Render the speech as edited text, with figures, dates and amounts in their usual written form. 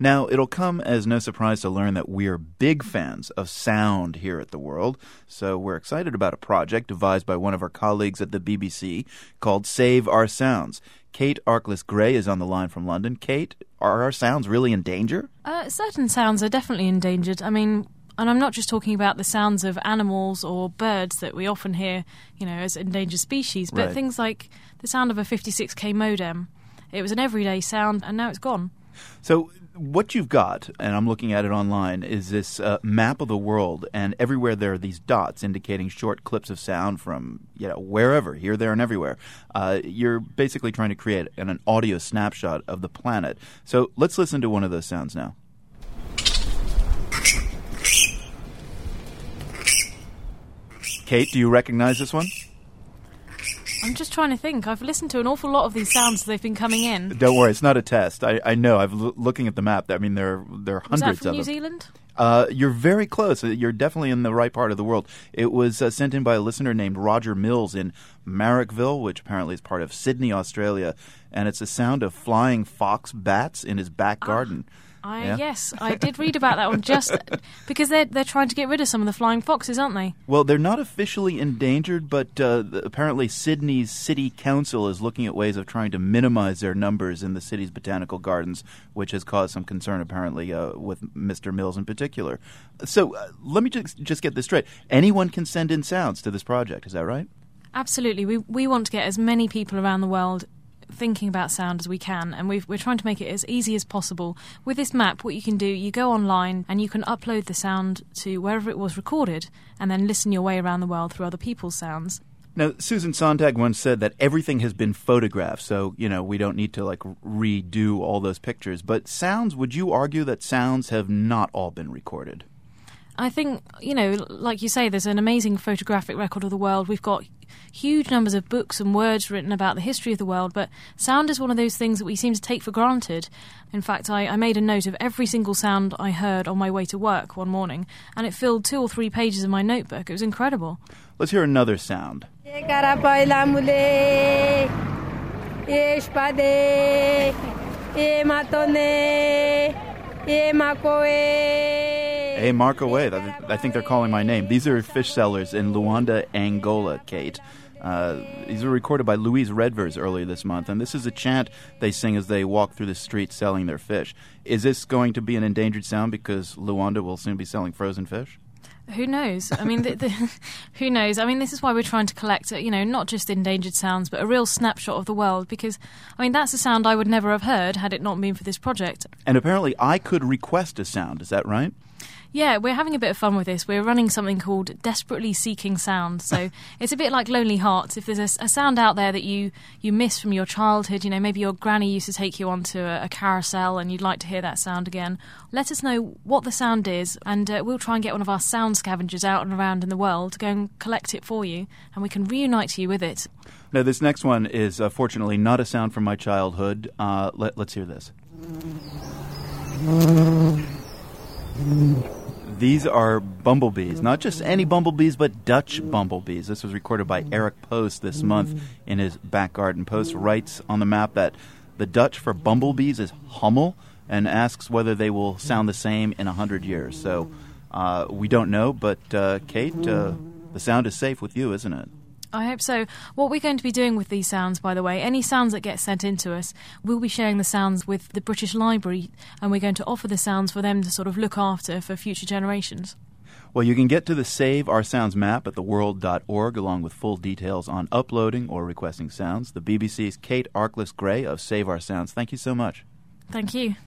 Now, it'll come as no surprise to learn that we're big fans of sound here at The World, so we're excited about a project devised by one of our colleagues at the BBC called Save Our Sounds. Kate Arkless-Gray is on the line from London. Kate, are our sounds really in danger? Certain sounds are definitely endangered. I mean, and I'm not just talking about the sounds of animals or birds that we often hear, as endangered species, but things like the sound of a 56K modem. It was an everyday sound, and now it's gone. So what you've got, and I'm looking at it online, is this map of the world, and everywhere there are these dots indicating short clips of sound from wherever, here, there, and everywhere. You're basically trying to create an audio snapshot of the planet. So let's listen to one of those sounds now. Kate, do you recognize this one? I'm just trying to think. I've listened to an awful lot of these sounds as they've been coming in. Don't worry, it's not a test. I know. Looking at the map. I mean, there are hundreds of them. Was that from New Zealand? You're very close. You're definitely in the right part of the world. It was sent in by a listener named Roger Mills in Marrickville, which apparently is part of Sydney, Australia, and it's a sound of flying fox bats in his back garden. Yes, I did read about that one, just because they're trying to get rid of some of the flying foxes, aren't they? Well, they're not officially endangered, but apparently Sydney's City Council is looking at ways of trying to minimize their numbers in the city's botanical gardens, which has caused some concern, apparently, with Mr. Mills in particular. So let me just get this straight. Anyone can send in sounds to this project, is that right? Absolutely. We want to get as many people around the world thinking about sound as we can, and we're trying to make it as easy as possible. With this map, what you can do, you go online and you can upload the sound to wherever it was recorded and then listen your way around the world through other people's sounds. Now, Susan Sontag once said that everything has been photographed, so, we don't need to, redo all those pictures. But sounds, would you argue that sounds have not all been recorded? I think, like you say, there's an amazing photographic record of the world. We've got huge numbers of books and words written about the history of the world, but sound is one of those things that we seem to take for granted. In fact, I made a note of every single sound I heard on my way to work one morning, and it filled 2 or 3 pages of my notebook. It was incredible. Let's hear another sound. Hey, Mark away. I think they're calling my name. These are fish sellers in Luanda, Angola, Kate. These were recorded by Louise Redvers earlier this month, and this is a chant they sing as they walk through the streets selling their fish. Is this going to be an endangered sound because Luanda will soon be selling frozen fish? Who knows? I mean, who knows? I mean, this is why we're trying to collect, not just endangered sounds, but a real snapshot of the world, because, that's a sound I would never have heard had it not been for this project. And apparently I could request a sound, is that right? Yeah, we're having a bit of fun with this. We're running something called Desperately Seeking Sound. So it's a bit like Lonely Hearts. If there's a sound out there that you miss from your childhood, maybe your granny used to take you onto a carousel and you'd like to hear that sound again, let us know what the sound is, and we'll try and get one of our sound scavengers out and around in the world to go and collect it for you, and we can reunite you with it. Now, this next one is fortunately not a sound from my childhood. Let's hear this. These are bumblebees, not just any bumblebees, but Dutch bumblebees. This was recorded by Eric Post this month in his back garden. Post writes on the map that the Dutch for bumblebees is hummel, and asks whether they will sound the same in 100 years. So we don't know, but Kate, the sound is safe with you, isn't it? I hope so. What we're going to be doing with these sounds, by the way, any sounds that get sent in to us, we'll be sharing the sounds with the British Library, and we're going to offer the sounds for them to sort of look after for future generations. Well, you can get to the Save Our Sounds map at theworld.org, along with full details on uploading or requesting sounds. The BBC's Kate Arkless-Gray of Save Our Sounds. Thank you so much. Thank you.